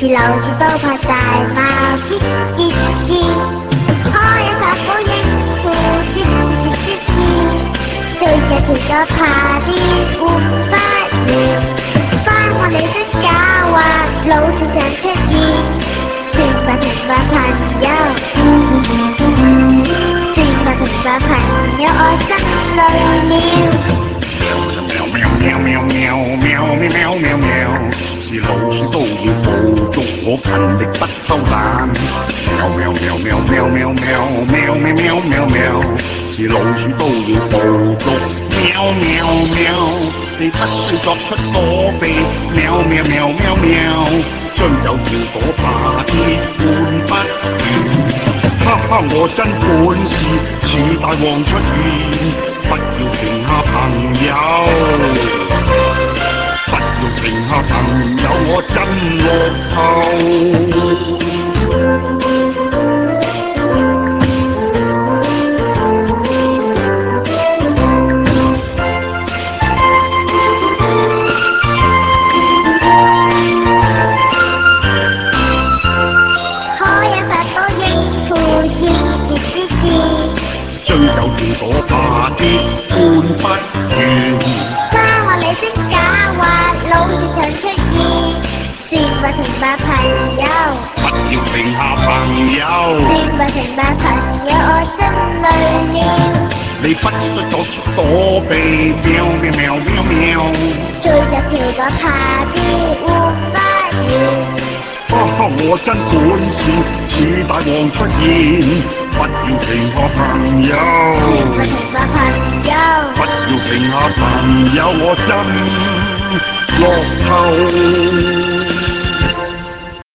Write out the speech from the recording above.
是老鼠都怕大貓，叽叽叽。可有十個應付，吱吱吱吱。對隻條咗怕啲換不完，翻我哋真狡猾，老鼠常出現，算吧停吧朋友，算吧停吧朋友，我心累了。 喵喵喵喵喵喵喵喵喵，是老鼠都要捕捉，我勤力不偷懶。喵喵喵喵喵喵喵喵喵喵喵，是老鼠都要捕捉。喵喵喵，你不需作出躲避。喵喵喵喵喵，追有條躲怕啲換不完。哈哈，我真本事似大王出現。不要停下朋友，不要停下朋友，我真樂透。 可有法寶應付，吱吱吱吱。 最有條躲怕啲換不完。 花我你真狡猾，老是常出現，算吧停吧朋友， 不要停下朋友， 算吧停吧朋友，我真累了。 你不需作出躲避。喵喵喵喵喵， 追着條個怕啲換不完。 哈哈，我真本事似大王出現。不要停下朋友， 算吧停吧朋友， 不要停下朋友，我真樂透。